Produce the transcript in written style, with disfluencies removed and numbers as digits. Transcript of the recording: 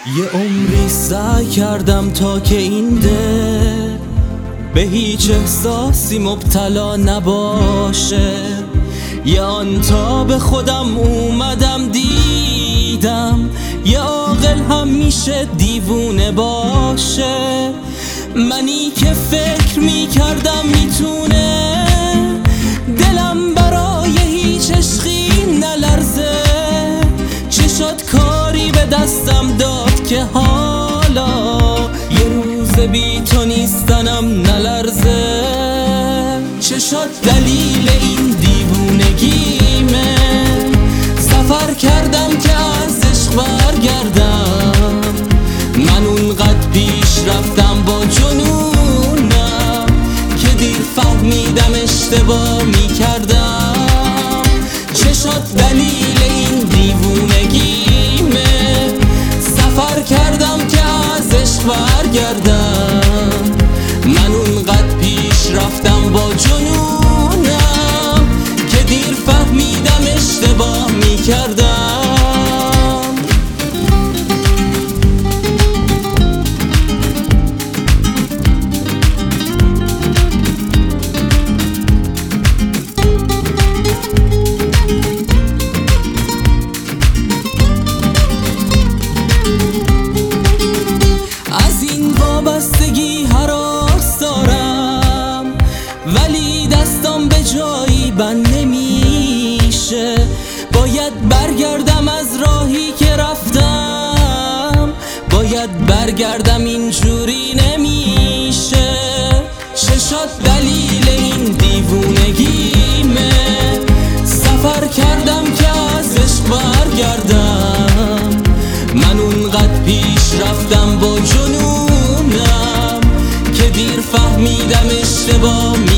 یه عمری سعی کردم تا که این دل به هیچ احساسی مبتلا نباشه. یه آن تا به خودم اومدم دیدم یه عاقل هم میشه دیوونه باشه. منی که فکر میکردم میتونه دلم برای هیچ عشقی نلرزه، چه شد کاری به دستم داد که حالا یه روز بی تو نیستنم نلرزه. چه شد دلیل این دیوونگیمه؟ سفر کردم که از عشق برگردم، من اونقدر پیش رفتم با جنونم که دیر فهمیدم اشتباه میکردم. چه شد دلیل این دیوونگیمه؟ سفر کردم که از عشق برگردم، من اونقدر پیش رفتم با جنونم که دیر فهمیدم اشتباه میکردم. وابستگی هراس دارم ولی دستم به جایی بند نمیشه. باید برگردم از راهی که رفتم، باید برگردم اینجوری نمیشه. چه شد دلیل این دیوونگیمه؟ سفر کردم که از عشق برگردم، من اونقدر پیش رفتم با جنونم که دیر فهمیدم اشتباه